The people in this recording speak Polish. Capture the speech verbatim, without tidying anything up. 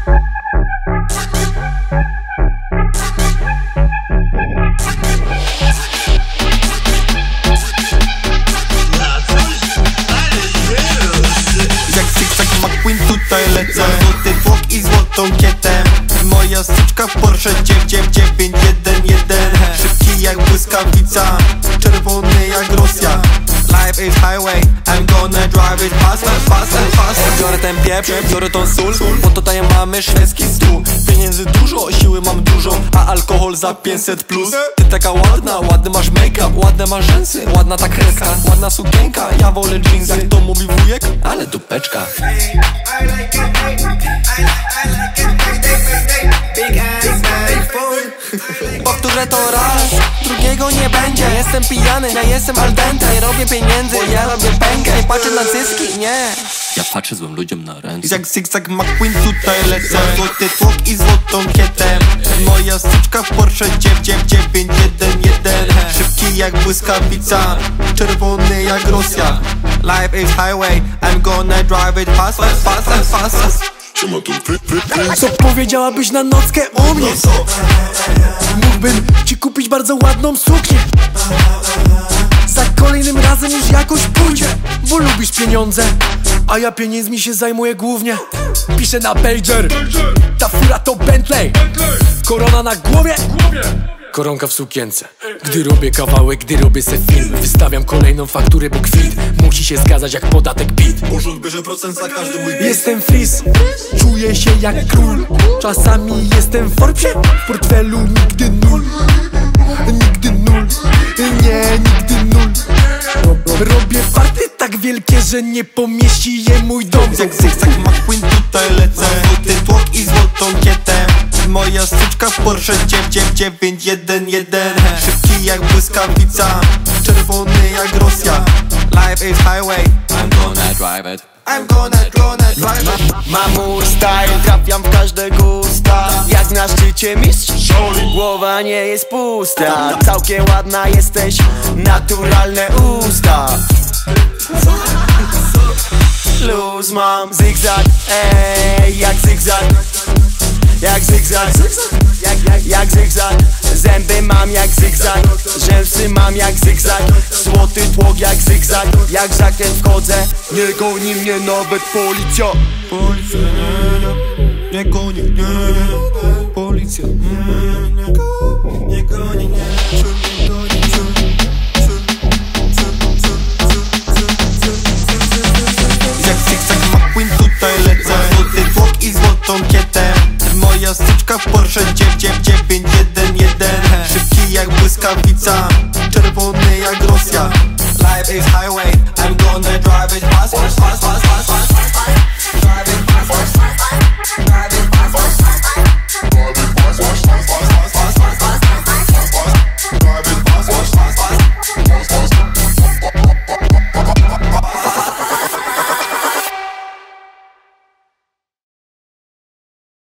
Tutaj lecę, złoty tłok i złotą kietę. Moja styczka w Porsche dziewięć dziewięć jeden jeden. Szybki jak błyskawica, czerwony jak Rosja. Life is highway, I'm gonna drive it fast, fast, fast. Biorę ten pieprz, biorę tą sól, bo tutaj mamy szwedzki stół. Pieniędzy dużo, siły mam dużo, a alkohol za pięćset plus. Ty taka ładna, ładny masz make-up, ładne masz rzęsy, ładna ta kreska, ładna sukienka. Ja wolę jeans, jak to mówi wujek, ale dupeczka. Powtórzę to raz, drugiego nie będzie. Jestem pijany, ja jestem al dente. Nie robię pieniędzy, bo ja robię pękę. Nie patrzę na zyski, nie. Ja patrzę złym ludziom na ręce. Jak zigzag McQueen tutaj lecę, złoty tłok i złotą kietę. Moja styczka w Porsche dziewięć dziewięć jeden jeden. Szybki jak błyskawica, czerwony jak Rosja. Life is highway, I'm gonna drive it fast, fast, fast, fast. Co powiedziałabyś na nockę o mnie? Mógłbym ci kupić bardzo ładną suknię. Za kolejnym razem już jakoś pójdzie, bo lubisz pieniądze, a ja pieniędzmi się zajmuję głównie. Piszę na pager, ta fura to Bentley. Korona na głowie, koronka w sukience. Gdy robię kawałek, gdy robię se film, wystawiam kolejną fakturę, bo kwit musi się zgadzać jak podatek P I T. Urząd bierze procent za każdy mój bit. Jestem freeze, czuję się jak król. Czasami jestem w Forbesie, w portfelu nigdy nul. Nigdy nul, nie, nigdy nul. Robię farty tak wielkie, że nie pomieści je mój dom. Jak zigzag McQueen tutaj lecę, złoty tłok i złotą kietę. Moja styczka w Porsche dziewięć dziewięć jeden jeden. Szybki jak błyskawica, czerwony jak Rosja. Life is highway, I'm gonna drive it. I'm gonna, gonna drive it. Mam mój style, trafiam w każde gusta. Jak na szczycie mistrz, głowa nie jest pusta. Całkiem ładna jesteś, naturalne usta. Luz mam, zigzag, ej, jak zigzag. Jak zigzag, jak, jak, jak zigzag. Zęby mam jak zigzag, rzęsy mam jak zigzag. Złoty tłok jak zigzag, jak zakręt wchodzę. Nie goni mnie nawet policja. Policja nie, nie goni, nie, nie. Policja nie, nie, nie goni, nie. Jak zigzag McQueen tutaj lecę, złoty tłok i złotą kietę. Moja styczka w Porsche dziewięć dziewięć jeden jeden. Szybki jak błyskawica, czerwony jak Rosja. Life is highway, I'm gonna drive it fast, fast.